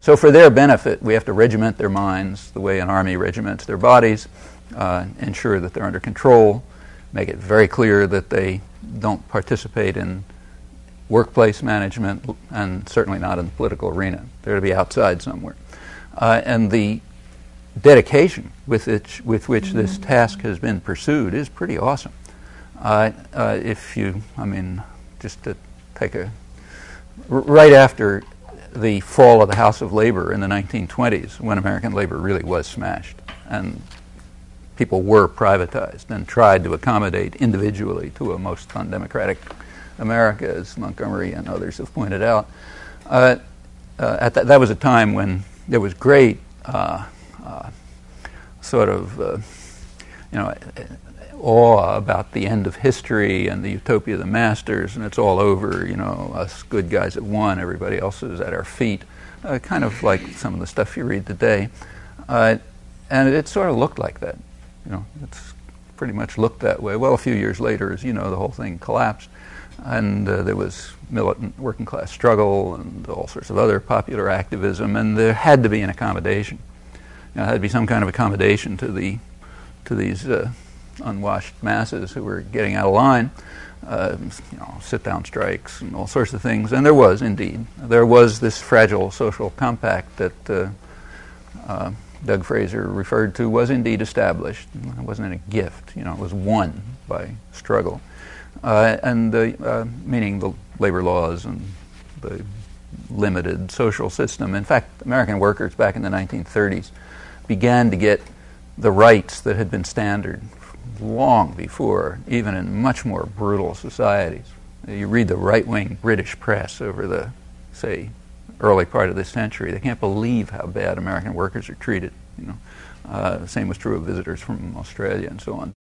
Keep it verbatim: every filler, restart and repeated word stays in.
So for their benefit, we have to regiment their minds the way an army regiments their bodies, uh, ensure that they're under control, make it very clear that they don't participate in workplace management, and certainly not in the political arena. They're to be outside somewhere. Uh, and the dedication with which, with which mm-hmm. this task has been pursued is pretty awesome. Uh, uh, if you, I mean, just to take a, r- right after the fall of the House of Labor in the nineteen twenties, when American labor really was smashed, and people were privatized and tried to accommodate individually to a most undemocratic America, as Montgomery and others have pointed out. Uh, uh, at that, that was a time when there was great uh, uh, sort of, uh, you know, awe about the end of history and the utopia of the masters, and it's all over, you know, us good guys have won, everybody else is at our feet, uh, kind of like some of the stuff you read today. Uh, and it, it sort of looked like that, you know, it's pretty much looked that way. Well, a few years later, as you know, the whole thing collapsed, and uh, there was militant working class struggle and all sorts of other popular activism, and there had to be an accommodation. You know, there had to be some kind of accommodation to the to these uh, unwashed masses who were getting out of line, uh, you know, sit-down strikes and all sorts of things. And there was, indeed. There was this fragile social compact that uh, uh, Doug Fraser referred to was indeed established. It wasn't a gift, you know, it was won by struggle. Uh, and the, uh, meaning the labor laws and the limited social system. In fact, American workers back in the nineteen thirties began to get the rights that had been standard long before, even in much more brutal societies. You read the right-wing British press over the, say, early part of this century. They can't believe how bad American workers are treated. You know, uh, the same was true of visitors from Australia and so on.